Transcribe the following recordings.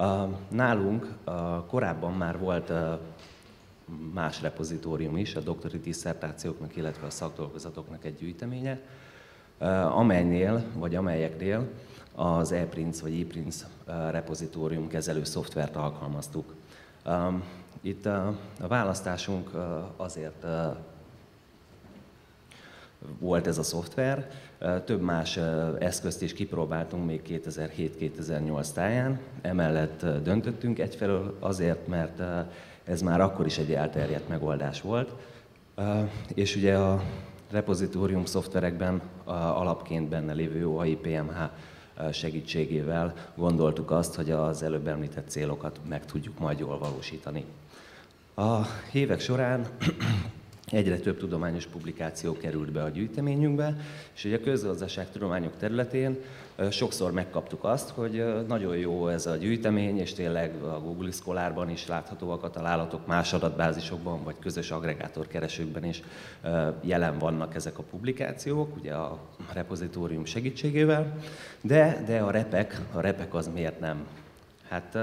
Nálunk korábban már volt más repozitórium is, a doktori disszertációknak, illetve a szakdolgozatoknak egy gyűjteménye, amelyeknél az ePrints vagy ePrints repozitórium kezelő szoftvert alkalmaztuk. Itt a választásunk azért volt ez a szoftver, több más eszközt is kipróbáltunk még 2007-2008 táján, emellett döntöttünk egyfelől azért, mert ez már akkor is egy elterjedt megoldás volt, és ugye a repozitórium szoftverekben alapként benne lévő OAI-PMH segítségével gondoltuk azt, hogy az előbb említett célokat meg tudjuk majd jól valósítani. A évek során egyre több tudományos publikáció került be a gyűjteményünkbe, és ugye a közgazdaságtudományok területén sokszor megkaptuk azt, hogy nagyon jó ez a gyűjtemény, és tényleg a Google Scholarban is láthatóak a találatok, más adatbázisokban, vagy közös agregátorkeresőkben is jelen vannak ezek a publikációk, ugye a repozitórium segítségével, de a repek az miért nem? Hát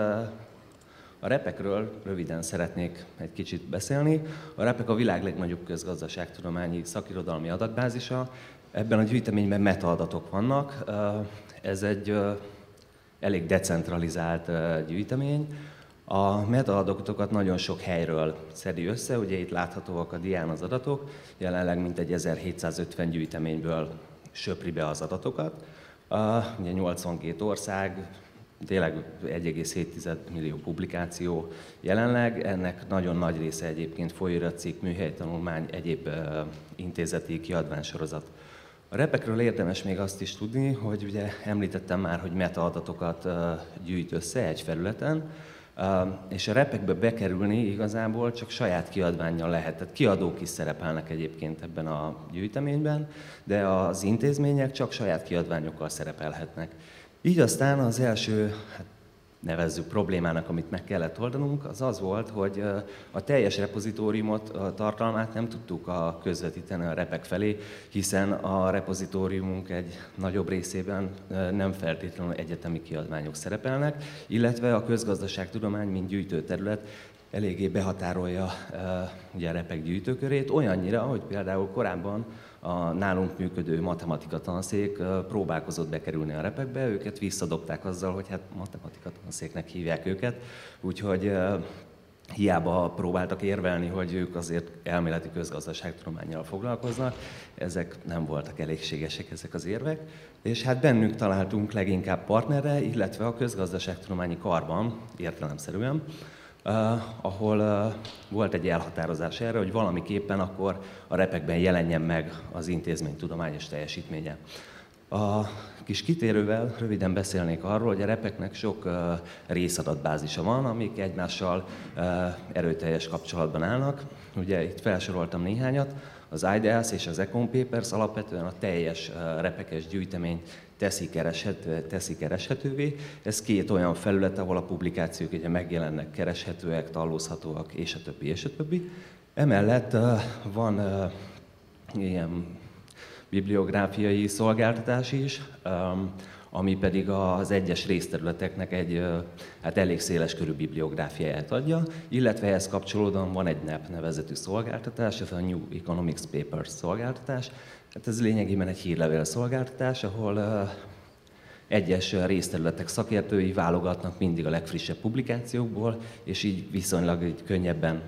a repekről röviden szeretnék egy kicsit beszélni. A repek a világ legnagyobb közgazdaságtudományi szakirodalmi adatbázisa. Ebben a gyűjteményben metaadatok vannak. Ez egy elég decentralizált gyűjtemény. A metaadatokat nagyon sok helyről szedi össze, ugye itt láthatóak a dián az adatok, jelenleg mintegy 1750 gyűjteményből söpri be az adatokat. Ugye 82 ország, tényleg 1,7 millió publikáció jelenleg, ennek nagyon nagy része egyébként folyóiratcikk, műhelytanulmány, egyéb intézeti kiadványsorozat. A repekről érdemes még azt is tudni, hogy ugye említettem már, hogy metaadatokat gyűjt össze egy felületen, és a repekbe bekerülni igazából csak saját kiadvánnyal lehet. Tehát kiadók is szerepelnek egyébként ebben a gyűjteményben, de az intézmények csak saját kiadványokkal szerepelhetnek. Így aztán az első, nevezzük problémának, amit meg kellett oldanunk, az az volt, hogy a teljes repozitóriumot, a tartalmát nem tudtuk közvetíteni a repek felé, hiszen a repozitóriumunk egy nagyobb részében nem feltétlenül egyetemi kiadványok szerepelnek, illetve a közgazdaságtudomány, mint gyűjtőterület eléggé behatárolja ugye a repek gyűjtőkörét, olyannyira, hogy például korábban a nálunk működő matematika tanszék próbálkozott bekerülni a repekbe, őket visszadobták azzal, hogy hát matematika tanszéknek hívják őket, úgyhogy hiába próbáltak érvelni, hogy ők azért elméleti közgazdaságtudománnyal foglalkoznak, ezek nem voltak elégségesek, ezek az érvek, és hát bennünk találtunk leginkább partnerre, illetve a közgazdaságtudományi karban, értelemszerűen, ahol volt egy elhatározás erre, hogy valamiképpen akkor a repekben jelenjen meg az intézmény tudományos teljesítménye. A kis kitérővel röviden beszélnék arról, hogy a repeknek sok részadatbázisa van, amik egymással erőteljes kapcsolatban állnak. Ugye itt felsoroltam néhányat, az IDEAS és az Econ Papers alapvetően a teljes repekes gyűjtemény teszi kereshetővé. Ez két olyan felület, ahol a publikációk ugye megjelennek, kereshetőek, tallózhatóak, és a többi, és a többi. Emellett van ilyen bibliográfiai szolgáltatás is, ami pedig az egyes részterületeknek egy elég széleskörű bibliográfiáját adja, illetve ehhez kapcsolódóan van egy NEP nevezetű szolgáltatás, ez a New Economics Papers szolgáltatás. Hát ez lényegében egy hírlevél szolgáltatás, ahol egyes részterületek szakértői válogatnak mindig a legfrissebb publikációkból, és így viszonylag könnyebben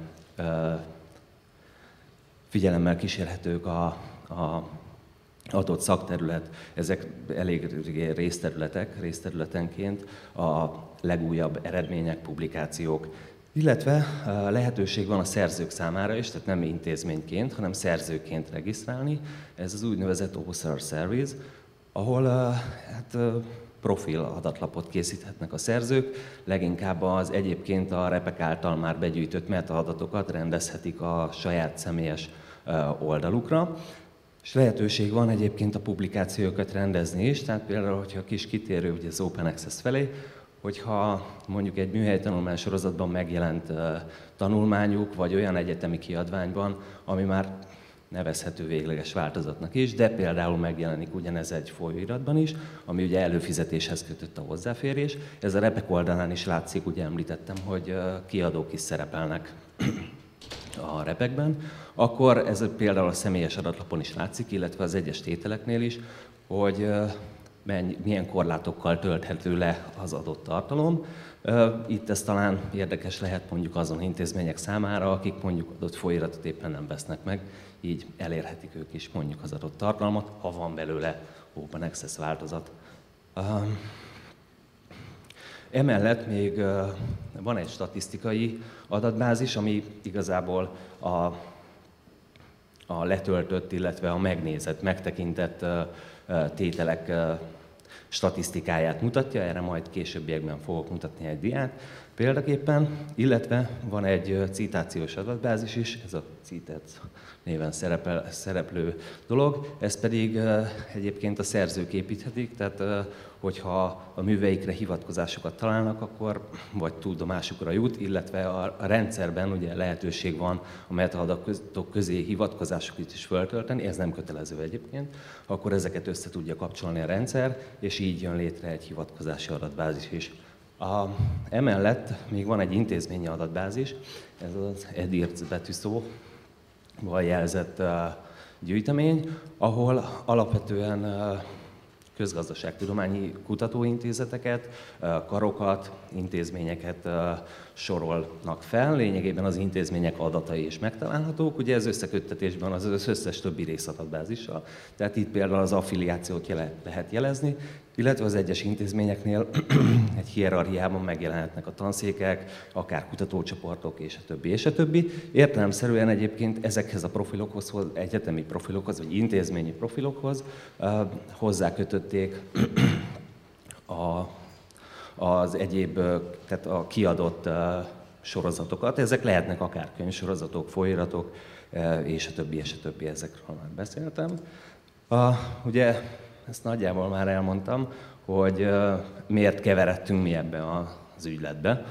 figyelemmel kísérhetők a adott szakterület, ezek elég részterületenként a legújabb eredmények, publikációk, illetve lehetőség van a szerzők számára is, tehát nem intézményként, hanem szerzőként regisztrálni. Ez az úgynevezett Author Service, ahol profil adatlapot készíthetnek a szerzők, leginkább az egyébként a repek által már begyűjtött metaadatokat rendezhetik a saját személyes oldalukra. És lehetőség van egyébként a publikációkat rendezni is, tehát például, hogyha kis kitérő ugye az Open Access felé, hogyha mondjuk egy műhelytanulmány sorozatban megjelent tanulmányuk, vagy olyan egyetemi kiadványban, ami már nevezhető végleges változatnak is, de például megjelenik ugyanez egy folyóiratban is, ami ugye előfizetéshez kötött a hozzáférés. Ez a repek oldalán is látszik, ugye említettem, hogy kiadók is szerepelnek a repekben. Akkor ez például a személyes adatlapon is látszik, illetve az egyes tételeknél is, hogy milyen korlátokkal tölthető le az adott tartalom. Itt ez talán érdekes lehet mondjuk azon intézmények számára, akik mondjuk adott folyóiratot éppen nem vesznek meg, így elérhetik ők is mondjuk az adott tartalmat, ha van belőle Open Access változat. Emellett még van egy statisztikai adatbázis, ami igazából a letöltött, illetve a megnézett, megtekintett tételek statisztikáját mutatja, erre majd későbbiekben fogok mutatni egy diát példaképpen, illetve van egy citációs adatbázis is, ez a CITET néven szereplő dolog, ez pedig egyébként a szerzők építhetik, tehát hogyha a műveikre hivatkozásokat találnak, akkor vagy tudomásukra jut, illetve a rendszerben ugye lehetőség van a metaadatok közé hivatkozásokat is föltölteni, ez nem kötelező egyébként, akkor ezeket össze tudja kapcsolni a rendszer, és így jön létre egy hivatkozási adatbázis is. Emellett még van egy intézményi adatbázis, ez az EDIRC betűszóval jelzett gyűjtemény, ahol alapvetően közgazdaságtudományi kutatóintézeteket, karokat, intézményeket sorolnak fel. Lényegében az intézmények adatai is megtalálhatók, ugye ez összeköttetésben az összes többi részadatbázissal. Tehát itt például az affiliációt lehet jelezni, illetve az egyes intézményeknél egy hierarchiában megjelenhetnek a tanszékek, akár kutatócsoportok, és a többi, és a többi. Értelemszerűen egyébként ezekhez a profilokhoz, egyetemi profilokhoz, vagy intézményi profilokhoz hozzákötötték az egyéb, tehát a kiadott sorozatokat. Ezek lehetnek akár könyvsorozatok, folyóiratok, és a többi, ezekről már beszéltem. Ugye ezt nagyjából már elmondtam, hogy miért keveredtünk mi ebbe az ügyletbe.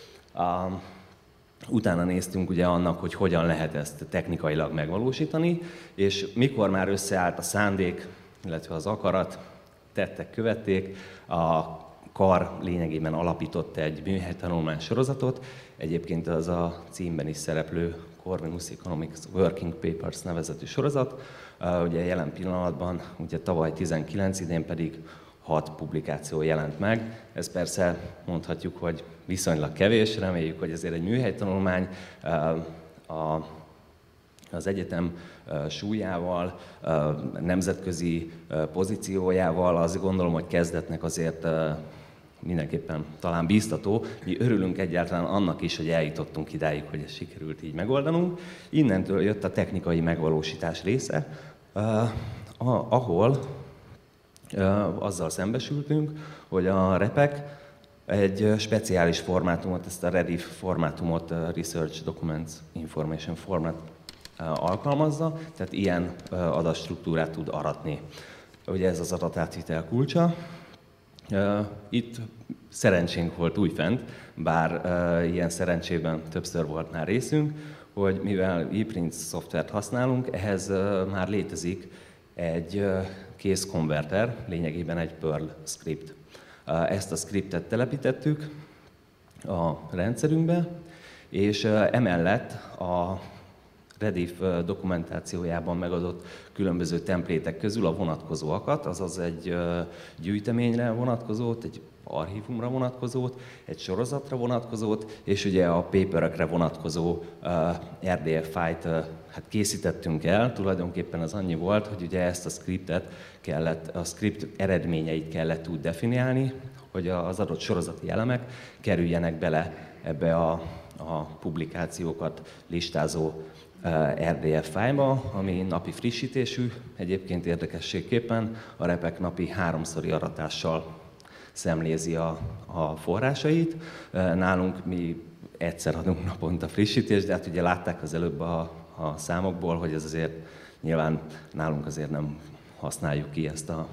Utána néztünk ugye annak, hogy hogyan lehet ezt technikailag megvalósítani, és mikor már összeállt a szándék, illetve az akarat, tettek követték, a kar lényegében alapított egy műhelytanulmány sorozatot, egyébként az a címben is szereplő Corvinus Economics Working Papers nevezetű sorozat, ugye jelen pillanatban, ugye tavaly 19, idén pedig 6 publikáció jelent meg. Ez persze mondhatjuk, hogy viszonylag kevés, reméljük, hogy ezért egy műhelytanulmány az egyetem súlyával, nemzetközi pozíciójával, azt gondolom, hogy kezdetnek azért mindenképpen talán bíztató. Mi örülünk egyáltalán annak is, hogy eljutottunk idáig, hogy ezt sikerült így megoldanunk. Innentől jött a technikai megvalósítás része, ahol azzal szembesültünk, hogy a repek egy speciális formátumot, ezt a REDIF formátumot, Research Documents Information Format alkalmazza, tehát ilyen adatstruktúrát tud aratni. Ugye ez az adatátvitel kulcsa. Itt szerencsénk volt újfent, bár ilyen szerencsében többször volt már részünk, hogy mivel ePrint szoftvert használunk, ehhez már létezik egy case converter, lényegében egy Perl script. Ezt a scriptet telepítettük a rendszerünkbe, és emellett a REDIF dokumentációjában megadott különböző templétek közül a vonatkozóakat, azaz egy gyűjteményre vonatkozót, egy archívumra vonatkozót, egy sorozatra vonatkozót, és ugye a paperekre vonatkozó RDF fájlt hát készítettünk el. Tulajdonképpen az annyi volt, hogy ugye ezt a scriptet a script eredményeit kellett úgy definiálni, hogy az adott sorozati elemek kerüljenek bele ebbe a publikációkat listázó RDF fájlba, ami napi frissítésű, egyébként érdekességképpen a repek napi 3-szori aratással szemlézi a forrásait. Nálunk mi egyszer adunk naponta frissítést, de hát ugye látták az előbb a számokból, hogy ez azért nyilván nálunk azért nem használjuk ki ezt a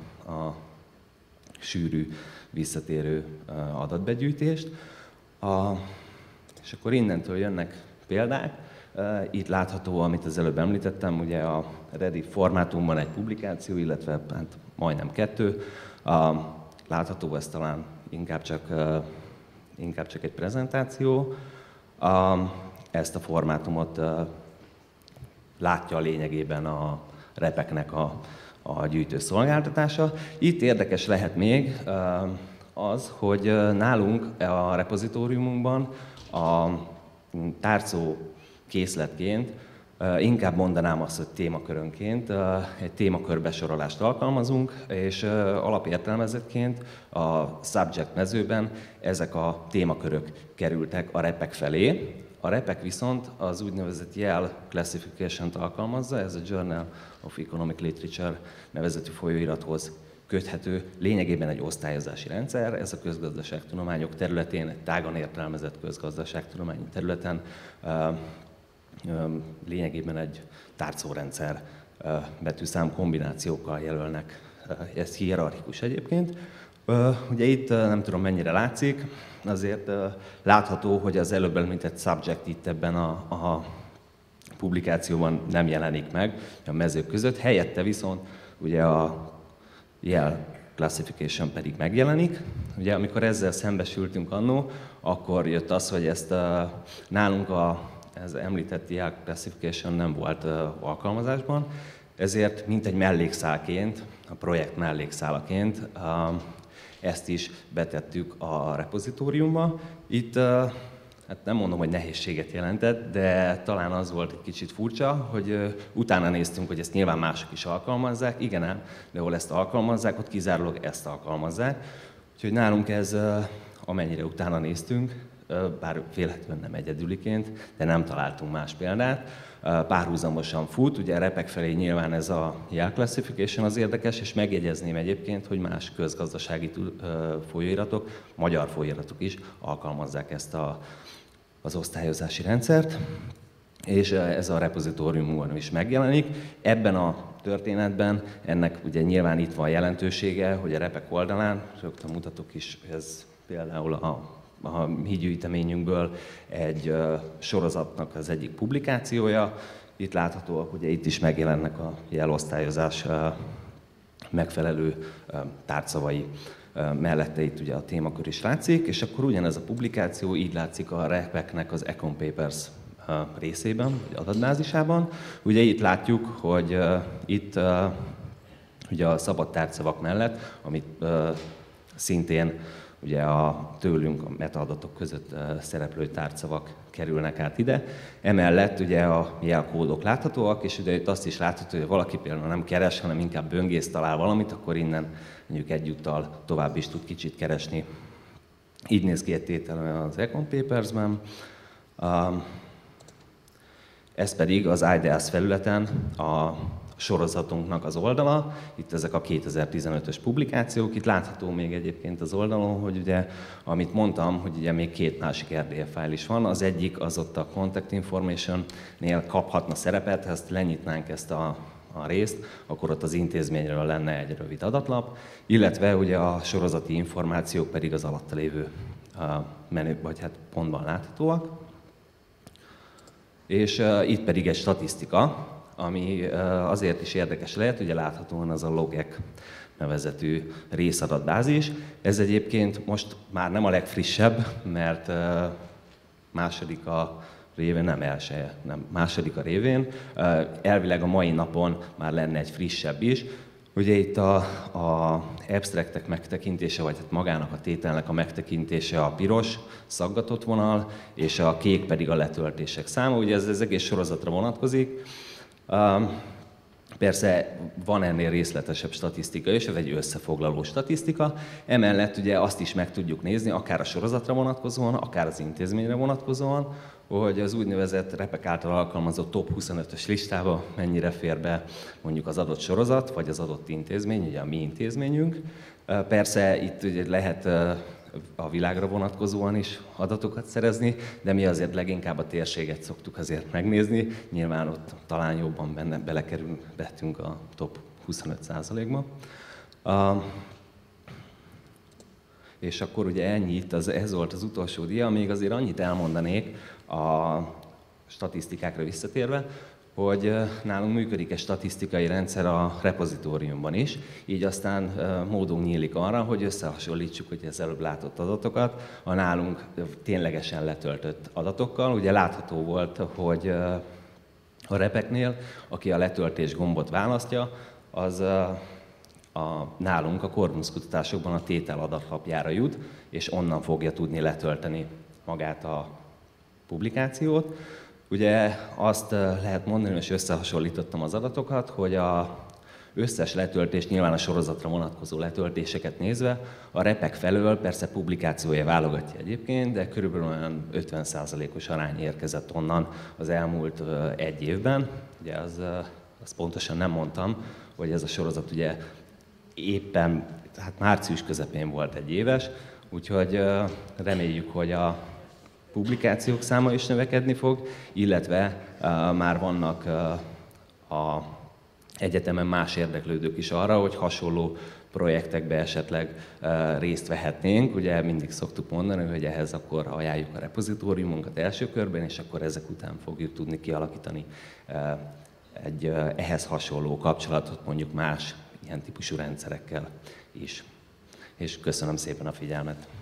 sűrű, visszatérő adatbegyűjtést. És akkor innentől jönnek példák. Itt látható, amit az előbb említettem, ugye a Ready formátumban egy publikáció, illetve hát majdnem 2. Látható, ez talán inkább csak egy prezentáció. Ezt a formátumot látja a lényegében a repeknek a gyűjtő szolgáltatása. Itt érdekes lehet még az, hogy nálunk a repozitóriumunkban a tárcó készletként, inkább mondanám azt, hogy témakörönként egy témakörbesorolást alkalmazunk, és alapértelmezetként a subject mezőben ezek a témakörök kerültek a repek felé. A repek viszont az úgynevezett Yale Classification-t alkalmazza, ez a Journal of Economic Literature nevezetű folyóirathoz köthető, lényegében egy osztályozási rendszer. Ez a közgazdaságtudományok területén, egy tágan értelmezett közgazdaságtudományi területen lényegében egy tárcórendszer, betűszám kombinációkkal jelölnek. Ez hierarchikus egyébként. Ugye itt nem tudom mennyire látszik, azért látható, hogy az előbb említett subject itt ebben a publikációban nem jelenik meg a mezők között, helyette viszont ugye a Yale Classification pedig megjelenik. Ugye amikor ezzel szembesültünk annó, akkor jött az, hogy ezt nálunk ez említett Yale Classification nem volt alkalmazásban, ezért mint egy mellékszálként, a projekt mellékszálaként ezt is betettük a repozitóriumba. Itt hát nem mondom, hogy nehézséget jelentett, de talán az volt egy kicsit furcsa, hogy utána néztünk, hogy ezt nyilván mások is alkalmazzák. Igen ám, de ahol ezt alkalmazzák, ott kizárólag ezt alkalmazzák. Úgyhogy nálunk ez, amennyire utána néztünk, bár vélhetően nem egyedüliként, de nem találtunk más példát. Párhuzamosan fut, ugye a repek felé nyilván ez a Yale Classification az érdekes, és megjegyezném egyébként, hogy más közgazdasági folyóiratok, magyar folyóiratok is alkalmazzák ezt az osztályozási rendszert, és ez a repozitóriumunkban is megjelenik. Ebben a történetben ennek ugye nyilván itt van jelentősége, hogy a repek oldalán, rögtön mutatok is, ez például a mi gyűjteményünkből egy sorozatnak az egyik publikációja. Itt láthatóak, ugye itt is megjelennek a jelosztályozás megfelelő tárcavai, mellette itt ugye a témakör is látszik, és akkor ugyanez a publikáció így látszik a repeknek az Econ Papers részében, vagy adatbázisában. Ugye itt látjuk, hogy itt ugye a szabad tárcavak mellett, amit szintén ugye tőlünk a metaadatok között szereplő tárcavak kerülnek át ide. Emellett ugye a jelkódok láthatóak, és ugye itt azt is látható, hogy valaki például nem keres, hanem inkább böngész talál valamit, akkor innen mondjuk egyúttal tovább is tud kicsit keresni. Így néz ki egy tétel az Econ Papers-ben. Ez pedig az IDEAS felületen a sorozatunknak az oldala. Itt ezek a 2015-ös publikációk. Itt látható még egyébként az oldalon, hogy ugye, amit mondtam, hogy ugye még két másik RDF fájl is van. Az egyik az ott a Contact Information-nél kaphatna szerepet, ha ezt lenyitnánk ezt a részt, akkor ott az intézményről lenne egy rövid adatlap, illetve ugye a sorozati információk pedig az alatta lévő menü, vagy hát pontban láthatóak. És itt pedig egy statisztika, ami azért is érdekes lehet, ugye láthatóan az a logek nevezetű részadatbázis. Ez egyébként most már nem a legfrissebb, mert másodika révén, nem első, nem másodika révén. Elvileg a mai napon már lenne egy frissebb is. Ugye itt a abstractek megtekintése, vagy hát magának a tételnek a megtekintése a piros szaggatott vonal, és a kék pedig a letöltések száma. Ugye ez az egész sorozatra vonatkozik. Persze van ennél részletesebb statisztika is, ez egy összefoglaló statisztika. Emellett ugye azt is meg tudjuk nézni, akár a sorozatra vonatkozóan, akár az intézményre vonatkozóan, hogy az úgynevezett repek által alkalmazott top 25-ös listába mennyire fér be mondjuk az adott sorozat, vagy az adott intézmény, ugye a mi intézményünk. Persze itt ugye lehet a világra vonatkozóan is adatokat szerezni, de mi azért leginkább a térséget szoktuk azért megnézni. Nyilván ott talán jobban belekerülhetünk a top 25%-ba. És akkor ugye ennyi itt, ez volt az utolsó dia, még azért annyit elmondanék statisztikákra visszatérve, hogy nálunk működik egy statisztikai rendszer a repozitóriumban is, így aztán módunk nyílik arra, hogy összehasonlítsuk hogy az előbb látott adatokat a nálunk ténylegesen letöltött adatokkal. Ugye látható volt, hogy a repeknél, aki a letöltés gombot választja, az nálunk a Corvinus kutatásokban a tétel adatlapjára jut, és onnan fogja tudni letölteni magát a publikációt. Ugye azt lehet mondani, és összehasonlítottam az adatokat, hogy az összes letöltés, nyilván a sorozatra vonatkozó letöltéseket nézve, a repek felől persze publikációja válogatja egyébként, de körülbelül olyan 50%-os arány érkezett onnan az elmúlt egy évben. Ugye azt pontosan nem mondtam, hogy ez a sorozat ugye éppen, hát március közepén volt egy éves, úgyhogy reméljük, hogy a publikációk száma is növekedni fog, illetve már vannak a egyetemen más érdeklődők is arra, hogy hasonló projektekbe esetleg részt vehetnénk. Ugye mindig szoktuk mondani, hogy ehhez akkor ajánljuk a repozitóriumunkat első körben, és akkor ezek után fogjuk tudni kialakítani egy ehhez hasonló kapcsolatot mondjuk más ilyen típusú rendszerekkel is. És köszönöm szépen a figyelmet!